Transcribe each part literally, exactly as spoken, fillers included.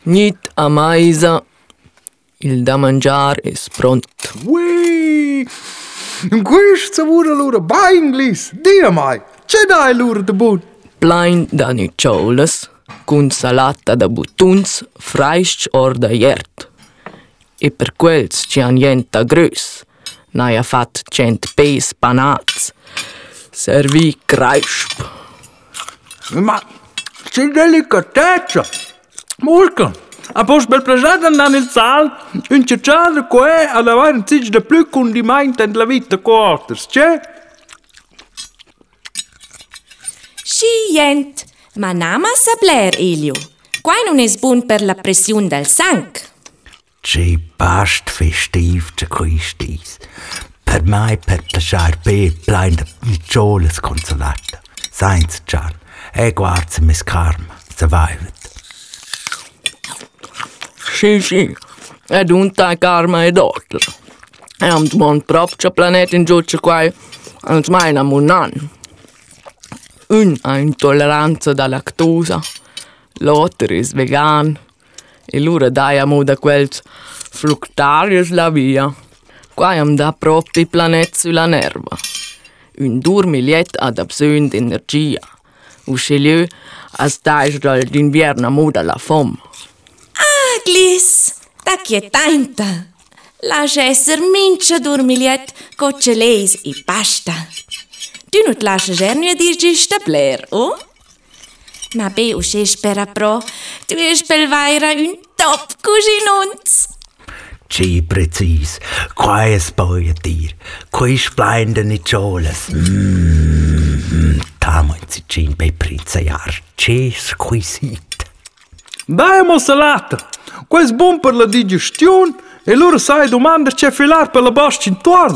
Nit a maisa, il da mangiar es pront. Ui! Questo vuole allora banglis! Dio mai! C'è dai l'ora de buon? Plain da niciolas, cun salata da butuns, freischt or da jert. E per quels ci han jenta grös, n'hai fat cent pes panats, servi cresp. Ma c'è delicatezza! Molto! A posto per piacere andare nel sal, un ciacciare qua ad avere un zig di più condimento nella vita quarters, c'è? Scient, ma nama sa bler, Elio. Qua non è buon per la pressione del sangue. C'è bast festiv c'è quistis. Per mai per piacere per plein de niciolas consolata. Sainz Gian, e guarda mis karma, se vaivet. Sì, sì, ed un tai karma ed otler. E am buon proprio planet in giuccia qua, ans mai na munan. Un ha intolleranza da lactosa, l'altro è vegan, e l'ura dai a moda quels fructarius la via. Qua am da proprio planet sulla nerva. Un dormigliet ad absent d'energia. U scegliu a stage d'inverno a moda la fom. Ah, Glis, da quietanta. Lascia esser mincia dormigliet, cocceleis e pasta. Tu non ti lasci gernia dirgi sta bler, oh? Ma be usce spera pro, tu es pel vaira un top cuginunz. C'è precis, qua è spoia dir, qui splein de niciolas. Mmm, tamo in Sicin bei prinzaiar, c'è squisit. Dai mo salata! Qua è buon per la digestione e loro sai domanda c'è filar per la boscia intorno.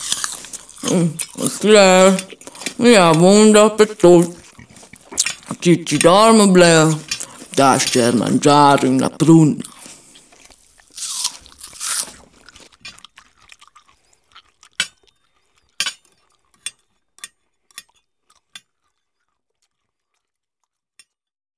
Claire, ja, buon appetit. Ci ci dormo, Blair. Da scher mangiare una pruna.